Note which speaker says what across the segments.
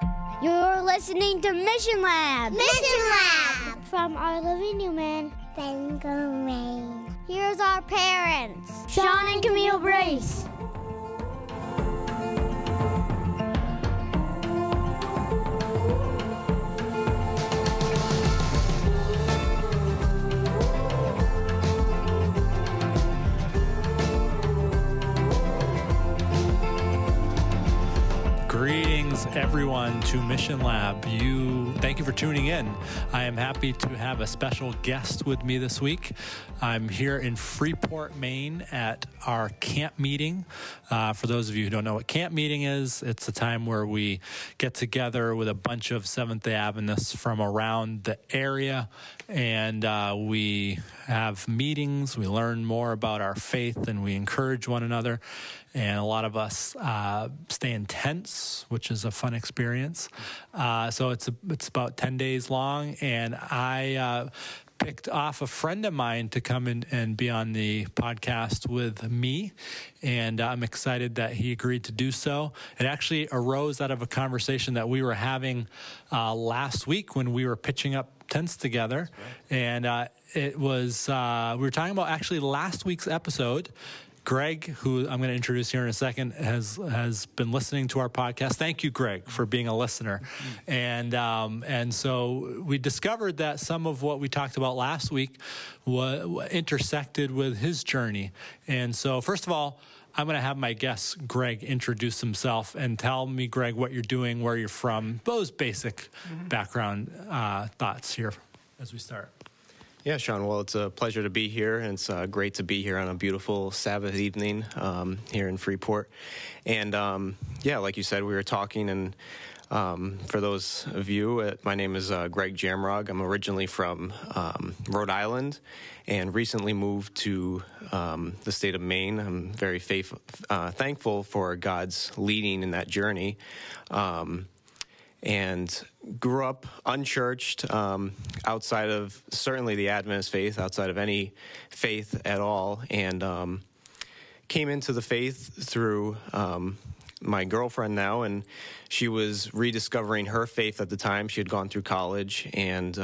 Speaker 1: You're listening to Mission Lab.
Speaker 2: Mission Lab.
Speaker 1: From Arlovie Newman,
Speaker 2: Bengal Rain.
Speaker 1: Here's our parents, Sean and Camille Brace.
Speaker 3: Greetings, everyone, to Mission Lab. Thank you for tuning in. I am happy to have a special guest with me this week. I'm here in Freeport, Maine at our camp meeting. For those of you who don't know what camp meeting is, it's a time where we get together with a bunch of Seventh-day Adventists from around the area, and we have meetings, we learn more about our faith, and we encourage one another. And a lot of us stay in tents, which is a fun experience. So it's about 10 days long, and I picked off a friend of mine to come in and be on the podcast with me, and I'm excited that he agreed to do so. It actually arose out of a conversation that we were having last week when we were pitching up tents together, and it was we were talking about actually last week's episode. Greg, who I'm going to introduce here in a second, has been listening to our podcast. Thank you, Greg, for being a listener. And so we discovered that some of what we talked about last week intersected with his journey. And so, first of all, I'm going to have my guest, Greg, introduce himself and tell me, Greg, what you're doing, where you're from, those basic background thoughts here as we start.
Speaker 4: Yeah, Sean, well, it's a pleasure to be here, and it's great to be here on a beautiful Sabbath evening here in Freeport. And, like you said, we were talking, and for those of you, my name is Greg Jamrog. I'm originally from Rhode Island and recently moved to the state of Maine. I'm very thankful for God's leading in that journey. And grew up unchurched, outside of certainly the Adventist faith, outside of any faith at all, and came into the faith through my girlfriend now, and she was rediscovering her faith at the time. She had gone through college, and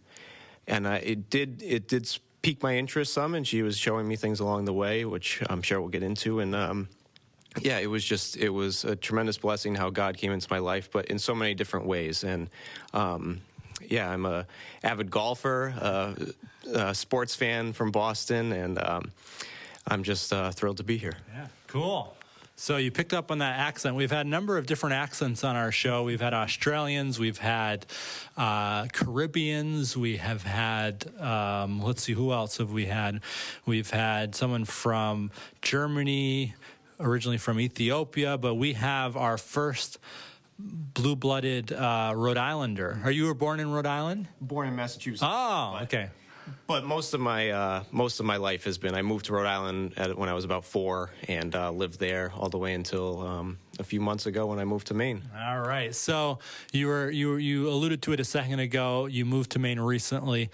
Speaker 4: it did pique my interest some, and she was showing me things along the way, which I'm sure we'll get into, and it was a tremendous blessing how God came into my life, but in so many different ways. And I'm a avid golfer, a sports fan from Boston, and I'm just thrilled to be here.
Speaker 3: Yeah, cool. So you picked up on that accent. We've had a number of different accents on our show. We've had Australians, we've had Caribbeans, we have had, let's see, who else have we had? We've had someone from Germany, originally from Ethiopia, but we have our first blue-blooded Rhode Islander. You were born in Rhode Island?
Speaker 4: Born in Massachusetts.
Speaker 3: Oh, okay.
Speaker 4: But most of my life has been. I moved to Rhode Island when I was about 4, and lived there all the way until a few months ago when I moved to Maine.
Speaker 3: All right. So you alluded to it a second ago. You moved to Maine recently.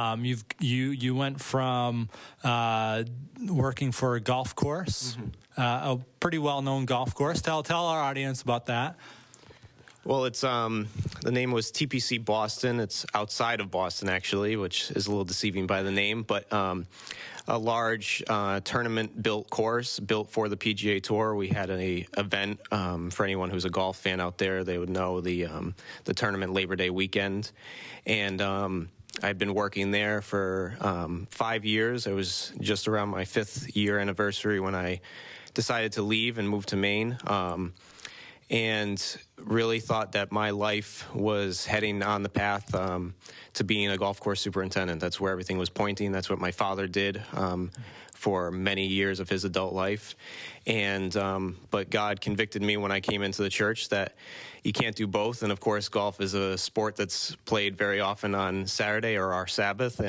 Speaker 3: You went from working for a golf course, a pretty well-known golf course. Tell our audience about that.
Speaker 4: Well, it's the name was TPC Boston. It's outside of Boston, actually, which is a little deceiving by the name, but a large tournament-built course built for the PGA Tour. We had an event for anyone who's a golf fan out there. They would know the tournament Labor Day weekend, and I'd been working there for 5 years. It was just around my 5th year anniversary when I decided to leave and move to Maine. And really thought that my life was heading on the path to being a golf course superintendent. That's where everything was pointing. That's what my father did for many years of his adult life. And but God convicted me when I came into the church that you can't do both. And, of course, golf is a sport that's played very often on Saturday or our Sabbath.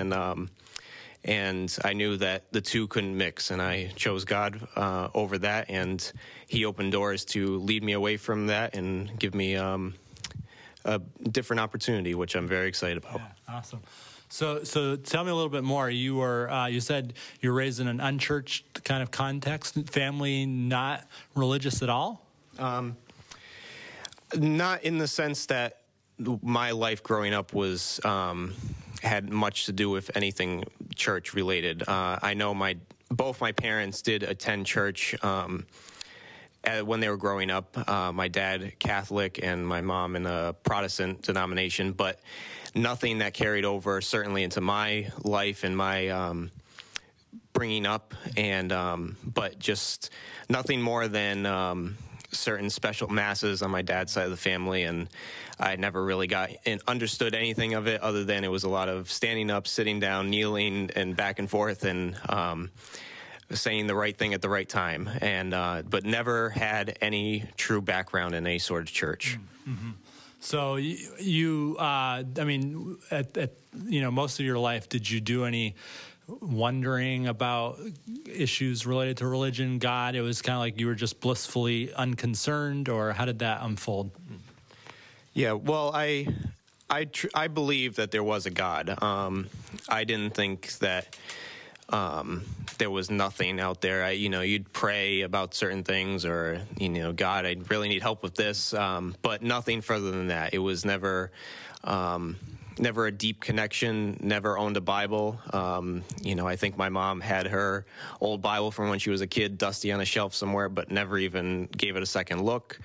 Speaker 4: And I knew that the two couldn't mix, and I chose God over that, and he opened doors to lead me away from that and give me a different opportunity, which I'm very excited about.
Speaker 3: Yeah, awesome. So tell me a little bit more. You were you said you were raised in an unchurched kind of context, family not religious at all?
Speaker 4: Not in the sense that my life growing up was had much to do with anything church related. I know both my parents did attend church when they were growing up. My dad Catholic and my mom in a Protestant denomination, but nothing that carried over certainly into my life and my bringing up, and but just nothing more than certain special masses on my dad's side of the family, and I never really got and understood anything of it other than it was a lot of standing up, sitting down, kneeling, and back and forth, and saying the right thing at the right time, and but never had any true background in any sort of church.
Speaker 3: Mm-hmm. So you I mean, at most of your life, did you do any wondering about issues related to religion, God? It was kind of like you were just blissfully unconcerned, or how did that unfold?
Speaker 4: Yeah, well, I believe that there was a God. I didn't think that there was nothing out there. You'd pray about certain things, or God, I really need help with this, but nothing further than that. It was never a deep connection, never owned a Bible. I think my mom had her old Bible from when she was a kid, dusty on a shelf somewhere, but never even gave it a second look.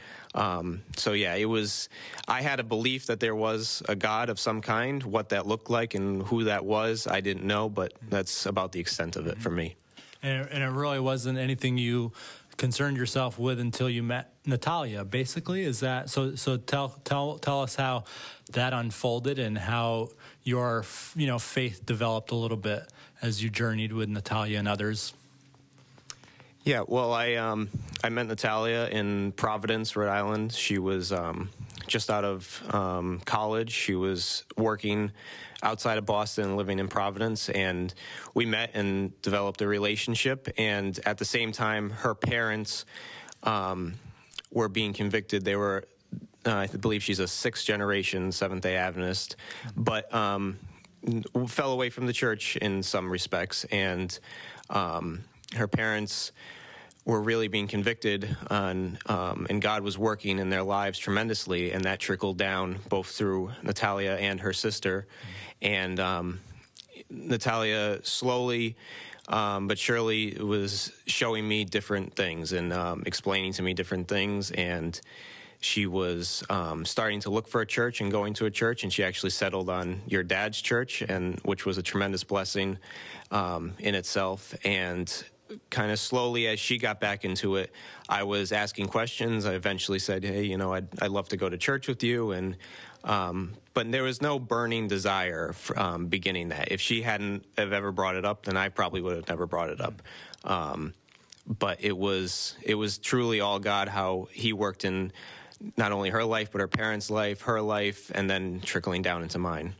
Speaker 4: I had a belief that there was a God of some kind. What that looked like and who that was, I didn't know, but that's about the extent of it for me.
Speaker 3: And it really wasn't anything you concerned yourself with until you met Natalia, basically. Is that so? Tell us how that unfolded and how your faith developed a little bit as you journeyed with Natalia and others.
Speaker 4: Yeah, well, I met Natalia in Providence, Rhode Island. She was just out of college. She was working outside of Boston, living in Providence, and we met and developed a relationship. And at the same time, her parents were being convicted. They were, I believe she's a sixth-generation Seventh-day Adventist, but fell away from the church in some respects. And her parents were really being convicted on, and God was working in their lives tremendously, and that trickled down both through Natalia and her sister. And Natalia slowly but surely was showing me different things and explaining to me different things, and she was starting to look for a church and going to a church, and she actually settled on your dad's church, and which was a tremendous blessing in itself. And kind of slowly, as she got back into it, I was asking questions. I eventually said, hey, I'd love to go to church with you. And but there was no burning desire for, beginning that. If she hadn't have ever brought it up, then I probably would have never brought it up. But it was truly all God, how he worked in not only her life, but her parents' life, her life, and then trickling down into mine.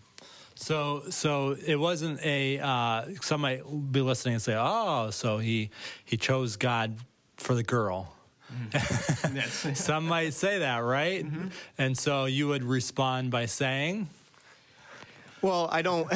Speaker 4: So it wasn't some might be listening and say, oh, so he chose God for the girl. Some might say that, right? Mm-hmm. And so you would respond by saying? Well, I don't.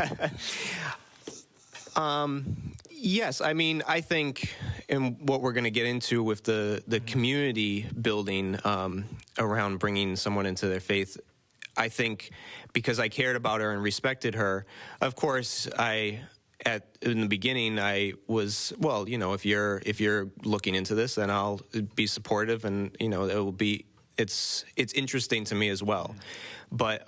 Speaker 4: Yes, I mean, I think, and what we're going to get into with the community building around bringing someone into their faith, I think because I cared about her and respected her, of course, in the beginning, I was, well, if you're looking into this, then I'll be supportive, and it will be, it's interesting to me as well. But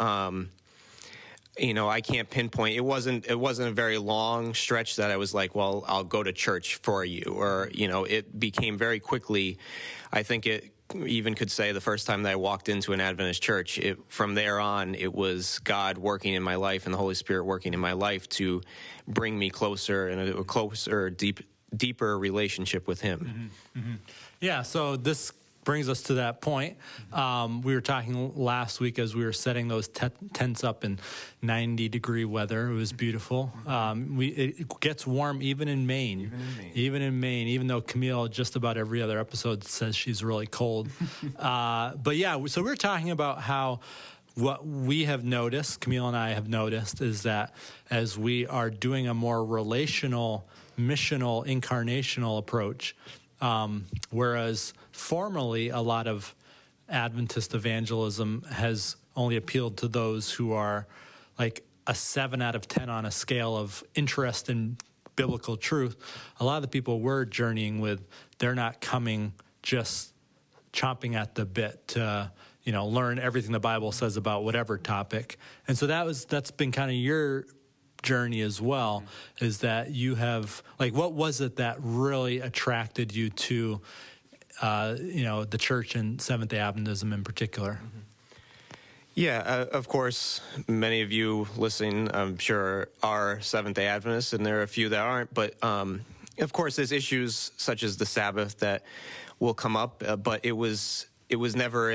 Speaker 4: I can't pinpoint. It wasn't a very long stretch that I was like, well, I'll go to church for you, or it became very quickly. I think it even could say the first time that I walked into an Adventist church, from there on, it was God working in my life and the Holy Spirit working in my life to bring me closer and a closer, deeper relationship with Him.
Speaker 3: Mm-hmm. Mm-hmm. Yeah, so this brings us to that point. We were talking last week as we were setting those tents up in 90-degree weather. It was beautiful. It gets warm even in Maine. Even though Camille just about every other episode says she's really cold. But yeah, so we're talking about how what we have noticed, Camille and I have noticed, is that as we are doing a more relational, missional, incarnational approach, whereas formerly a lot of Adventist evangelism has only appealed to those who are like a 7 out of 10 on a scale of interest in biblical truth. A lot of the people we're journeying with, they're not coming just chomping at the bit to, learn everything the Bible says about whatever topic. And so that's been kind of your journey as well, is that you have, like, what was it that really attracted you to, the church and Seventh-day Adventism in particular?
Speaker 4: Yeah, of course, many of you listening, I'm sure, are Seventh-day Adventists, and there are a few that aren't. But, of course, there's issues such as the Sabbath that will come up, but it was never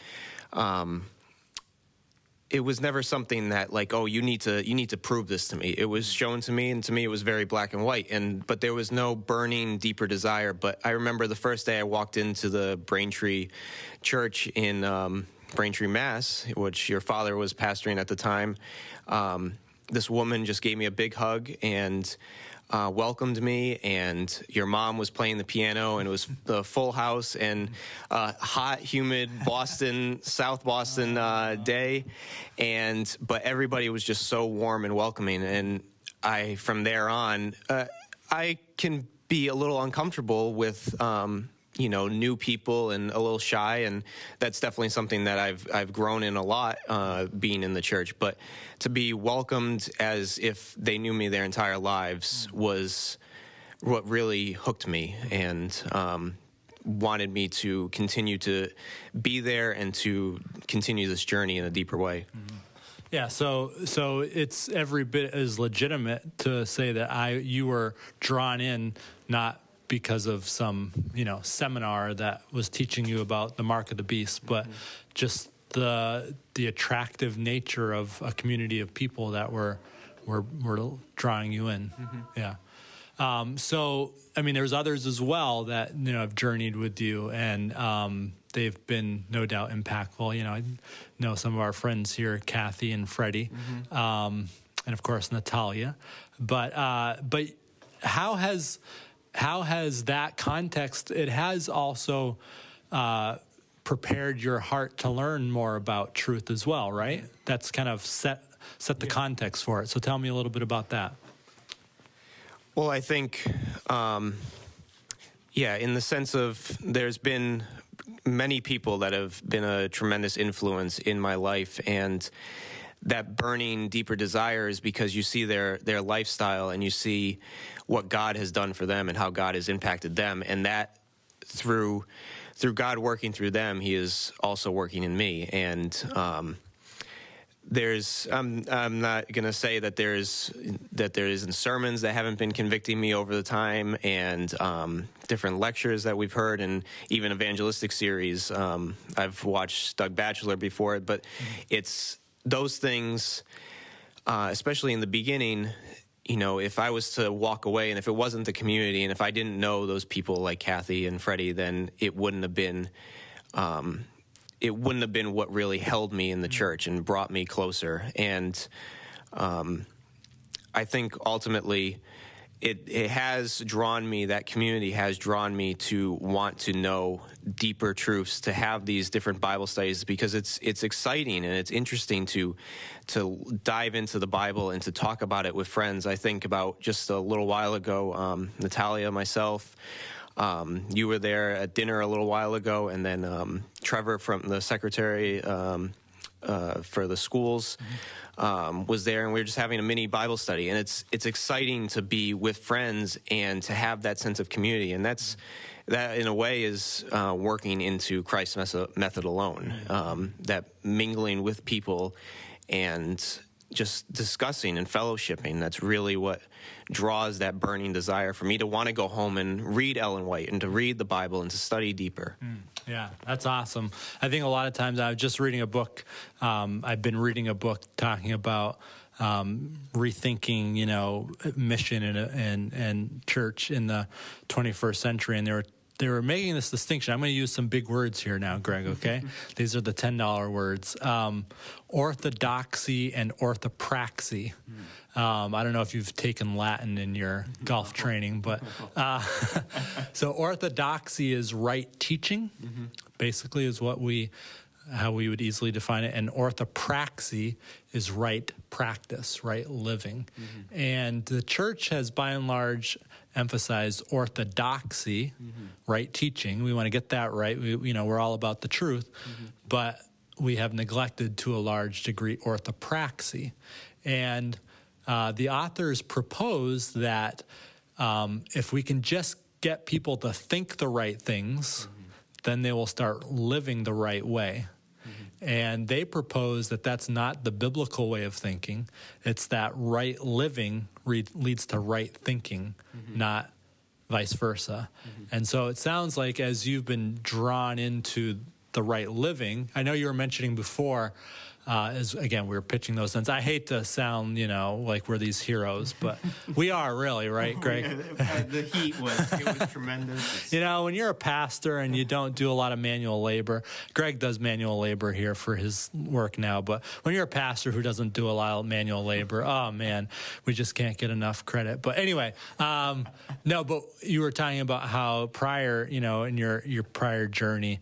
Speaker 4: it was never something that, like, oh, you need to prove this to me. It was shown to me, and to me it was very black and white. But there was no burning, deeper desire. But I remember the first day I walked into the Braintree Church in Braintree, Mass, which your father was pastoring at the time. This woman just gave me a big hug and welcomed me, and your mom was playing the piano, and it was the full house, and hot, humid Boston, South Boston day, but everybody was just so warm and welcoming, and from there on, I can be a little uncomfortable with new people and a little shy, and that's definitely something that I've grown in a lot, being in the church. But to be welcomed as if they knew me their entire lives was what really hooked me, and wanted me to continue to be there and to continue this journey in a deeper way. Mm-hmm.
Speaker 3: Yeah, so it's every bit as legitimate to say that you were drawn in, not because of some, seminar that was teaching you about the mark of the beast, but just the attractive nature of a community of people that were drawing you in. Mm-hmm. Yeah. So, there's others as well that, have journeyed with you, and they've been no doubt impactful. I know some of our friends here, Kathy and Freddie, and of course Natalia. But how has that context, it has also prepared your heart to learn more about truth as well, right? That's kind of set the context for it. So tell me a little bit about that.
Speaker 4: Well, I think, in the sense of there's been many people that have been a tremendous influence in my life, and that burning, deeper desire is because you see their lifestyle, and you see what God has done for them and how God has impacted them, and that through God working through them, He is also working in me. And I'm not going to say that there isn't sermons that haven't been convicting me over the time, and different lectures that we've heard, and even evangelistic series. I've watched Doug Batchelor before it, but it's those things, especially in the beginning. If I was to walk away, and if it wasn't the community, and if I didn't know those people like Kathy and Freddie, then it wouldn't have been what really held me in the church and brought me closer. And I think ultimately it has drawn me, that community has drawn me to want to know deeper truths, to have these different Bible studies, because it's exciting and it's interesting to dive into the Bible and to talk about it with friends. I think about just a little while ago, Natalia, myself, you were there at dinner a little while ago, and then Trevor, from the secretary for the schools, was there, and we were just having a mini Bible study. And it's exciting to be with friends and to have that sense of community, and that in a way is working into Christ's method alone, that mingling with people and just discussing and fellowshipping. That's really what draws that burning desire for me to want to go home and read Ellen White and to read the Bible and to study deeper.
Speaker 3: Yeah, that's awesome. I think a lot of times I was just reading a book. I've been reading a book talking about rethinking, mission and church in the 21st century. And they were they were making this distinction. I'm going to use some big words here now, Greg, okay? These are the $10 words. Orthodoxy and orthopraxy. I don't know if you've taken Latin in your golf training, but so orthodoxy is right teaching, basically is how we would easily define it. And orthopraxy is right practice, right living. And the church has by and large emphasized orthodoxy, right teaching. We want to get that right. We're all about the truth, but we have neglected to a large degree orthopraxy. And the authors propose that if we can just get people to think the right things, then they will start living the right way. And they propose that that's not the biblical way of thinking. It's that right living leads to right thinking, not vice versa. And so it sounds like as you've been drawn into the right living, I know you were mentioning before, again, we were pitching those things. I hate to sound, like we're these heroes, but we are really, right, Greg?
Speaker 4: The heat was tremendous.
Speaker 3: When you're a pastor and you don't do a lot of manual labor, Greg does manual labor here for his work now, but when you're a pastor who doesn't do a lot of manual labor, oh man, we just can't get enough credit. But anyway, no, but you were talking about how prior, in your prior journey,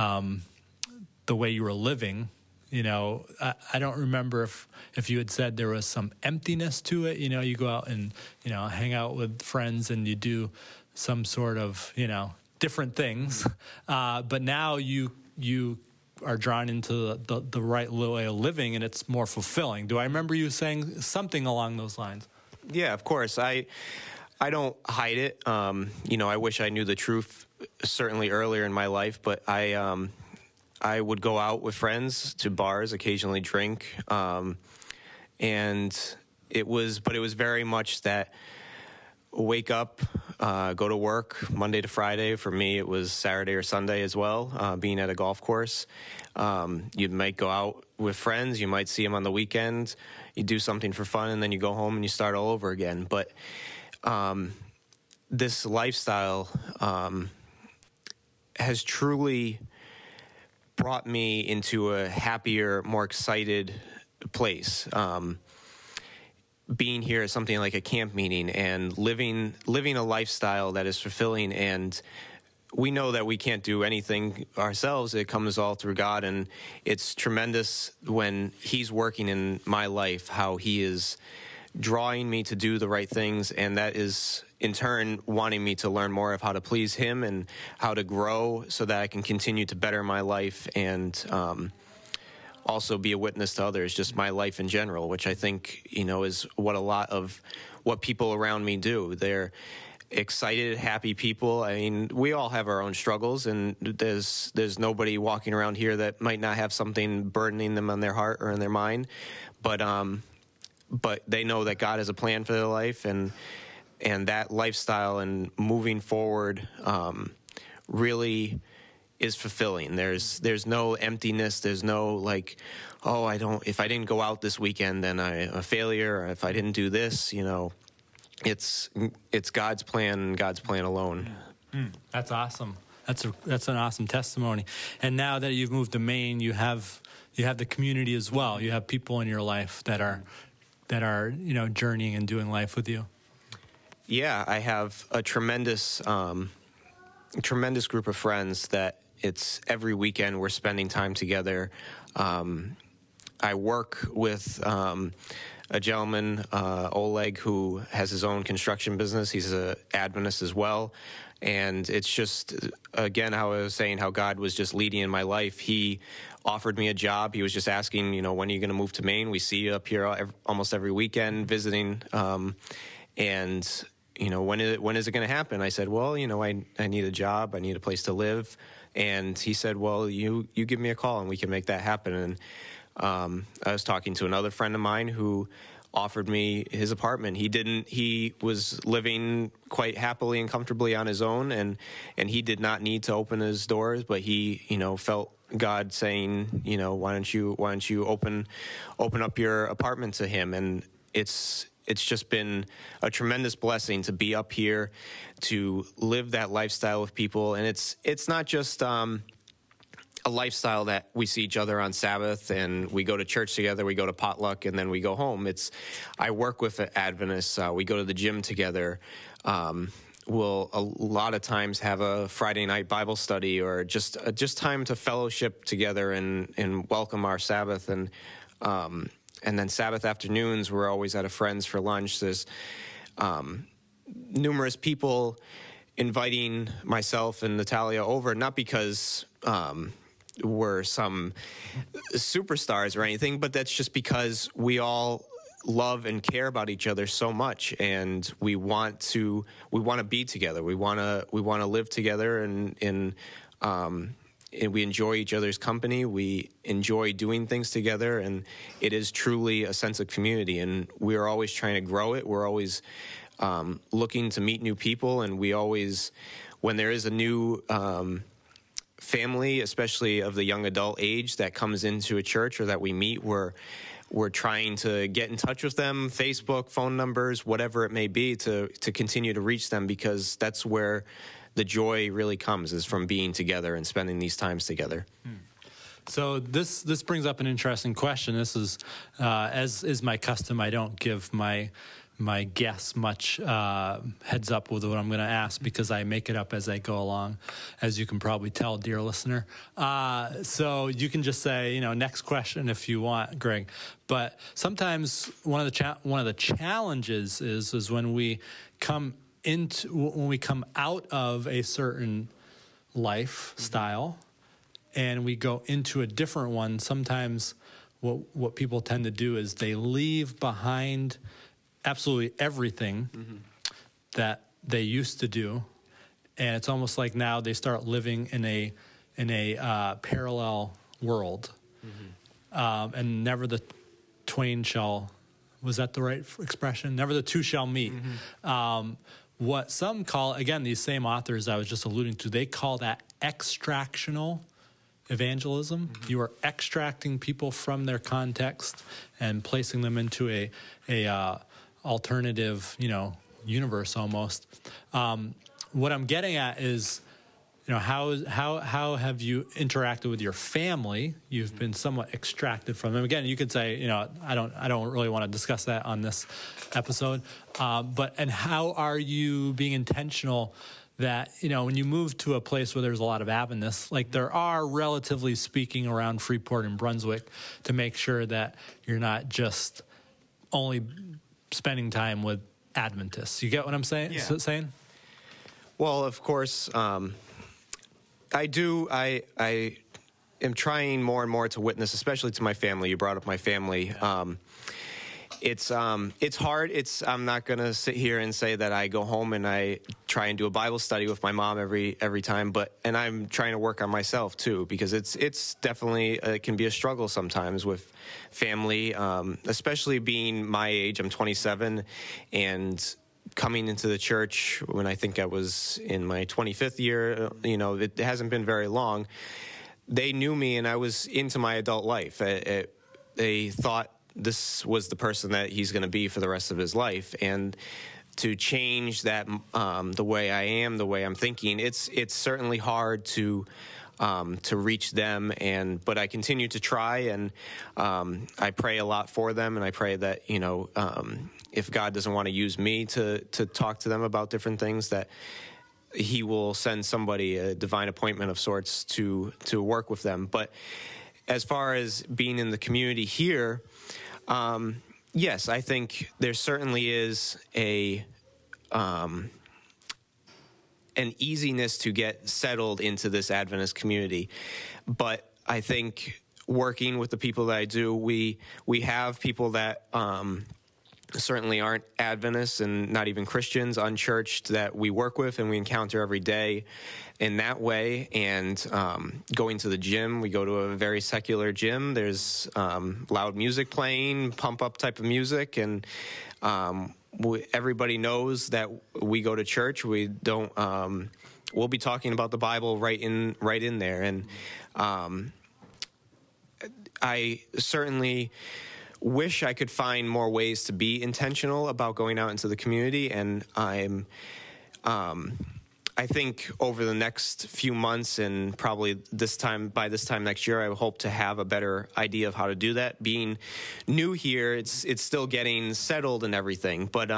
Speaker 3: the way you were living, I don't remember if you had said there was some emptiness to it. You go out and, hang out with friends and you do some sort of, different things. But now you are drawn into the right way of living and it's more fulfilling. Do I remember you saying something along those lines?
Speaker 4: Yeah, of course. I don't hide it. I wish I knew the truth certainly earlier in my life, but I would go out with friends to bars, occasionally drink, and it was very much that wake up, go to work Monday to Friday. For me, it was Saturday or Sunday as well, being at a golf course. You might go out with friends, you might see them on the weekend, you do something for fun, and then you go home and you start all over again. But this lifestyle has truly brought me into a happier, more excited place. Being here at something like a camp meeting and living a lifestyle that is fulfilling, and we know that we can't do anything ourselves. It comes all through God, and it's tremendous when He's working in my life, how He is drawing me to do the right things, and that is in turn wanting me to learn more of how to please Him and how to grow so that I can continue to better my life and also be a witness to others, just my life in general, which I think, is what a lot of what people around me do. They're excited, happy people. I mean, we all have our own struggles, and there's nobody walking around here that might not have something burdening them on their heart or in their mind, but they know that God has a plan for their life, and that lifestyle and moving forward really is fulfilling. There's no emptiness. There's no if I didn't go out this weekend, then I'm a failure. Or if I didn't do this, it's God's plan and God's plan alone.
Speaker 3: That's awesome. That's an awesome testimony. And now that you've moved to Maine, you have the community as well. You have people in your life that are journeying and doing life with you.
Speaker 4: Yeah, I have a tremendous group of friends that it's every weekend we're spending time together. I work with a gentleman, Oleg, who has his own construction business. He's an Adventist as well. And it's just, again, how I was saying, how God was just leading in my life. He offered me a job. He was just asking, when are you going to move to Maine? We see you up here almost every weekend visiting. And when is it going to happen? I said, well, I need a job. I need a place to live. And he said, well, you give me a call and we can make that happen. And I was talking to another friend of mine who offered me his apartment. He was living quite happily and comfortably on his own, and he did not need to open his doors, but he, felt God saying, why don't you open up your apartment to him? And it's it's just been a tremendous blessing to be up here, to live that lifestyle with people. And it's not just a lifestyle that we see each other on Sabbath and we go to church together, we go to potluck, and then we go home. I work with Adventists. We go to the gym together. We'll a lot of times have a Friday night Bible study, or just time to fellowship together and welcome our Sabbath. And then Sabbath afternoons, we're always at a friend's for lunch. There's numerous people inviting myself and Natalia over, not because we're some superstars or anything, but that's just because we all love and care about each other so much, and we want to be together. We want to live together, and we enjoy each other's company. We enjoy doing things together, and it is truly a sense of community. And we are always trying to grow it. We're always looking to meet new people, and we always, when there is a new family, especially of the young adult age, that comes into a church or that we meet, we're trying to get in touch with them, Facebook, phone numbers, whatever it may be, to continue to reach them, because that's where the joy really comes, is from being together and spending these times together.
Speaker 3: So this brings up an interesting question. This is, as is my custom, I don't give my guests much heads up with what I'm going to ask, because I make it up as I go along, as you can probably tell, dear listener. So you can just say, next question if you want, Greg. But sometimes one of the challenges is when we come out of a certain lifestyle and we go into a different one. Sometimes what people tend to do is they leave behind absolutely everything that they used to do, and it's almost like now they start living in a parallel world, and never the twain shall. Was that the right expression? Never the two shall meet. What some call, again, these same authors I was just alluding to, they call that extractional evangelism. You are extracting people from their context and placing them into a alternative, universe almost. What I'm getting at is, how have you interacted with your family? You've been somewhat extracted from them. Again, you could say, I don't really want to discuss that on this episode. And how are you being intentional that, when you move to a place where there's a lot of Adventists, like there are, relatively speaking, around Freeport and Brunswick, to make sure that you're not just only spending time with Adventists. You get what I'm saying?
Speaker 4: Yeah.
Speaker 3: Saying?
Speaker 4: Well, of course, I do. I am trying more and more to witness, especially to my family. You brought up my family. It's hard. I'm not going to sit here and say that I go home and I try and do a Bible study with my mom every time, and I'm trying to work on myself too, because it's definitely, it can be a struggle sometimes with family, especially being my age. I'm 27, and coming into the church when I think I was in my 25th year, it hasn't been very long. They knew me, and I was into my adult life. They thought this was the person that he's going to be for the rest of his life, and to change that, the way I am, the way I'm thinking, it's certainly hard to reach them, but I continue to try, and I pray a lot for them, and I pray that if God doesn't want to use me to talk to them about different things, that He will send somebody, a divine appointment of sorts, to work with them. But as far as being in the community here, yes, I think there certainly is an easiness to get settled into this Adventist community. But I think working with the people that I do, we have people that certainly aren't Adventists and not even Christians, unchurched, that we work with and we encounter every day in that way. And going to the gym, we go to a very secular gym. There's loud music playing, pump up type of music, and everybody knows that we go to church. We don't. We'll be talking about the Bible right in there, and I certainly wish I could find more ways to be intentional about going out into the community. And I think over the next few months and probably by this time next year, I hope to have a better idea of how to do that. Being new here, it's still getting settled and everything. But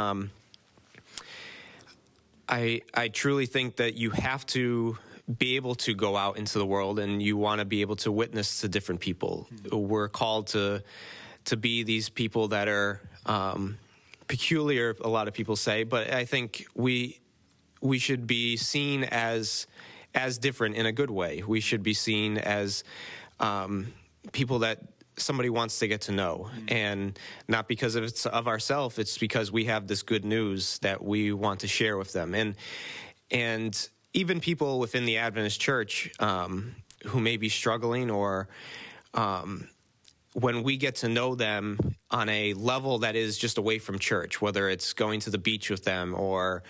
Speaker 4: I truly think that you have to be able to go out into the world, and you want to be able to witness to different people. We're called to be these people that are peculiar, a lot of people say, but I think we should be seen as different in a good way. We should be seen as people that somebody wants to get to know, and not because of ourselves. It's because we have this good news that we want to share with them, and even people within the Adventist Church who may be struggling, or when we get to know them on a level that is just away from church, whether it's going to the beach with them, or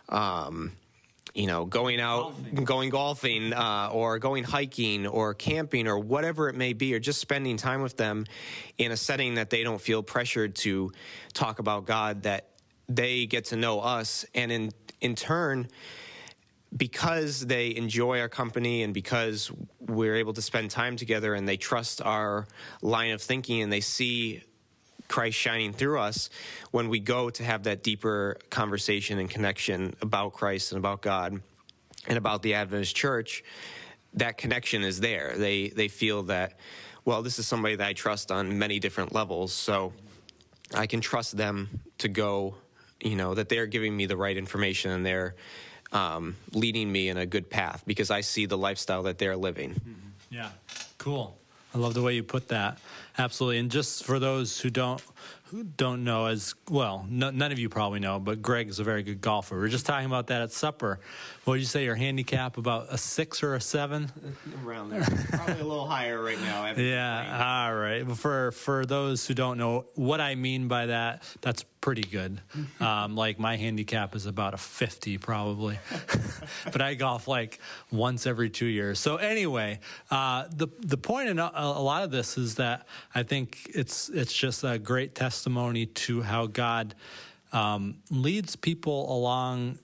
Speaker 4: going out, going golfing, or going hiking or camping or whatever it may be, or just spending time with them in a setting that they don't feel pressured to talk about God, that they get to know us. And in turn, because they enjoy our company and because we're able to spend time together and they trust our line of thinking and they see Christ shining through us, when we go to have that deeper conversation and connection about Christ and about God and about the Adventist Church, that connection is there. They feel that, well, this is somebody that I trust on many different levels, so I can trust them to go, that they're giving me the right information and they're leading me in a good path because I see the lifestyle that they're living.
Speaker 3: Yeah, cool. I love the way you put that. Absolutely. And just for those who don't know as well, none of you probably know, but Greg is a very good golfer. We were just talking about that at supper. What did you say, your handicap, about a 6 or a 7?
Speaker 4: Around there. Probably a little higher right now.
Speaker 3: Yeah, all right. For those who don't know what I mean by that, that's pretty good. Like my handicap is about a 50 probably, but I golf like once every 2 years. So anyway, the point in a lot of this is that I think it's just a great testimony to how God leads people along,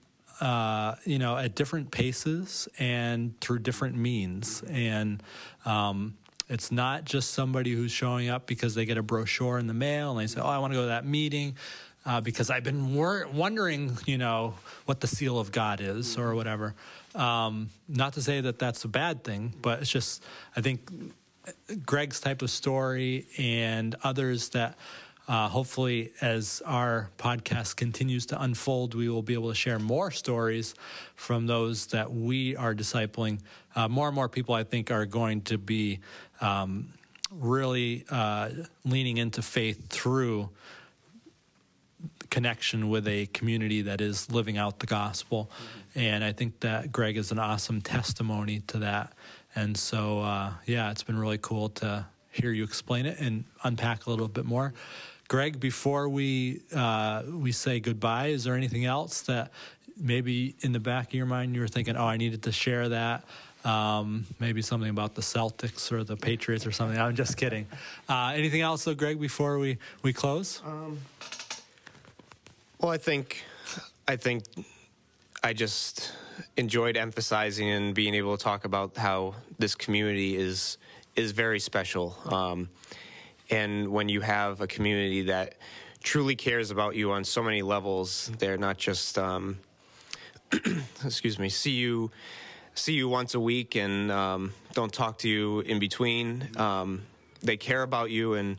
Speaker 3: at different paces and through different means. And it's not just somebody who's showing up because they get a brochure in the mail and they say, oh, I want to go to that meeting because I've been wondering, what the seal of God is or whatever. Not to say that that's a bad thing, but it's just, I think Greg's type of story and others that hopefully as our podcast continues to unfold, we will be able to share more stories from those that we are discipling. More and more people, I think, are going to be really leaning into faith through connection with a community that is living out the gospel. And I think that Greg is an awesome testimony to that. And so, it's been really cool to hear you explain it and unpack a little bit more. Greg, before we say goodbye, is there anything else that maybe in the back of your mind you were thinking, oh, I needed to share that? Maybe something about the Celtics or the Patriots or something. I'm just kidding. Anything else, though, Greg, before we close?
Speaker 4: Well, I think I just enjoyed emphasizing and being able to talk about how this community is very special. And when you have a community that truly cares about you on so many levels, they're not just see you once a week and don't talk to you in between. They care about you, and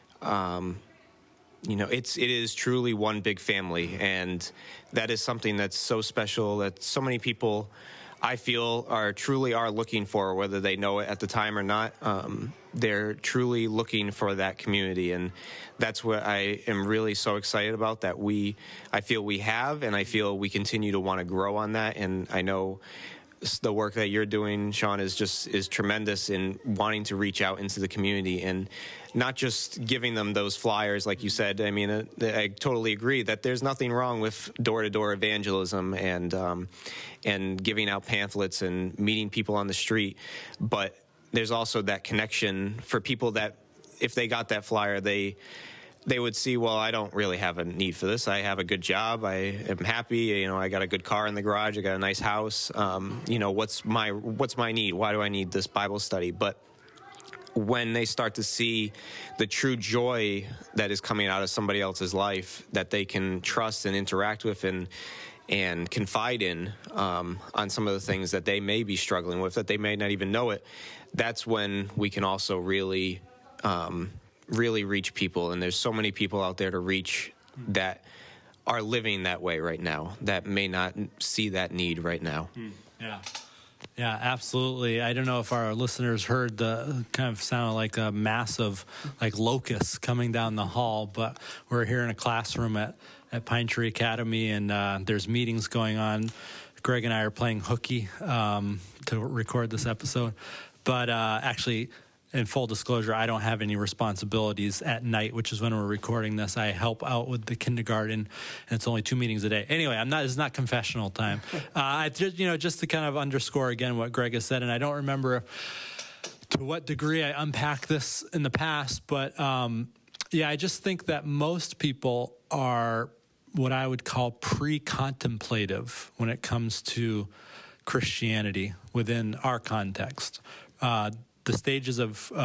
Speaker 4: it is truly one big family, and that is something that's so special that so many people, I feel, are looking for, whether they know it at the time or not. They're truly looking for that community, and that's what I am really so excited about, that I feel we have, and I feel we continue to want to grow on that. And I know the work that you're doing, Sean, is tremendous in wanting to reach out into the community and not just giving them those flyers, like you said. I mean, I totally agree that there's nothing wrong with door-to-door evangelism and giving out pamphlets and meeting people on the street, but there's also that connection for people that if they got that flyer, they they would see, well, I don't really have a need for this. I have a good job. I am happy. I got a good car in the garage. I got a nice house. What's my need? Why do I need this Bible study? But when they start to see the true joy that is coming out of somebody else's life that they can trust and interact with and confide in on some of the things that they may be struggling with, that they may not even know it, that's when we can also really reach people. And there's so many people out there to reach that are living that way right now, that may not see that need right now.
Speaker 3: Yeah, absolutely. I don't know if our listeners heard the kind of sound like a massive locusts coming down the hall, but we're here in a classroom at Pine Tree Academy, and there's meetings going on. Greg and I are playing hooky to record this episode. But actually, in full disclosure, I don't have any responsibilities at night, which is when we're recording this. I help out with the kindergarten, and it's only 2 meetings a day. Anyway, it's not confessional time. Just to kind of underscore again what Greg has said, and I don't remember to what degree I unpacked this in the past, but I just think that most people are what I would call pre-contemplative when it comes to Christianity within our context. The stages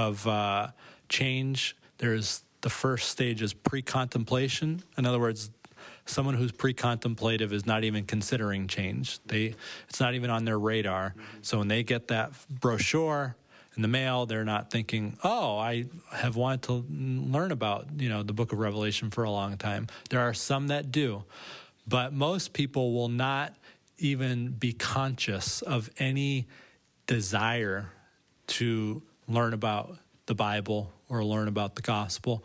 Speaker 3: of change, there's the first stage is pre-contemplation. In other words, someone who's pre-contemplative is not even considering change. It's not even on their radar. So when they get that brochure in the mail, they're not thinking, I have wanted to learn about, the book of Revelation for a long time. There are some that do, but most people will not even be conscious of any desire to learn about the Bible or learn about the gospel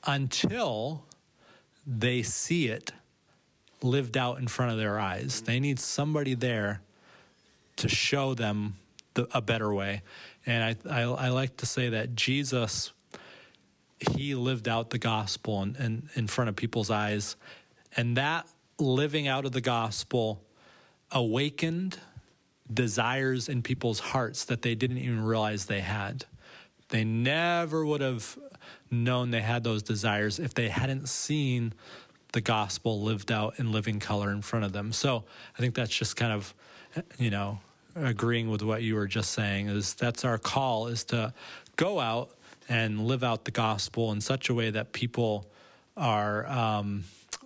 Speaker 3: until they see it lived out in front of their eyes. They need somebody there to show them a better way. And I like to say that Jesus, he lived out the gospel in front of people's eyes. And that living out of the gospel awakened desires in people's hearts that they didn't even realize they had. They never would have known they had those desires if they hadn't seen the gospel lived out in living color in front of them. So I think that's just kind of, agreeing with what you were just saying, is that's our call, is to go out and live out the gospel in such a way that people are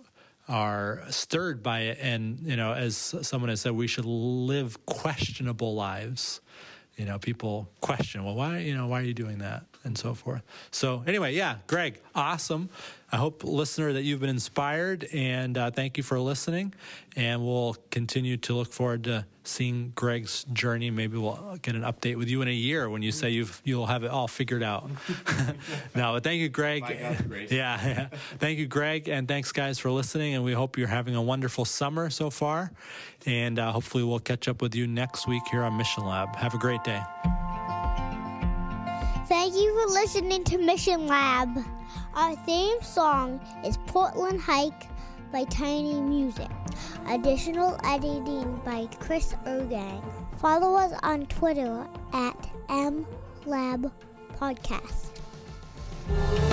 Speaker 3: stirred by it. And, as someone has said, we should live questionable lives. People question, well, why are you doing that? And so forth. So anyway, Greg, awesome. I hope, listener, that you've been inspired, and thank you for listening. And we'll continue to look forward to seeing Greg's journey. Maybe we'll get an update with you in a year when you say you'll have it all figured out. No, but thank you, Greg.
Speaker 4: By God's grace.
Speaker 3: Yeah. Thank you, Greg, and thanks, guys, for listening. And we hope you're having a wonderful summer so far. And hopefully we'll catch up with you next week here on Mission Lab. Have a great day.
Speaker 2: Thank you for listening to Mission Lab. Our theme song is Portland Hike by Tiny Music. Additional editing by Chris Ergang. Follow us on Twitter at MLabPodcast.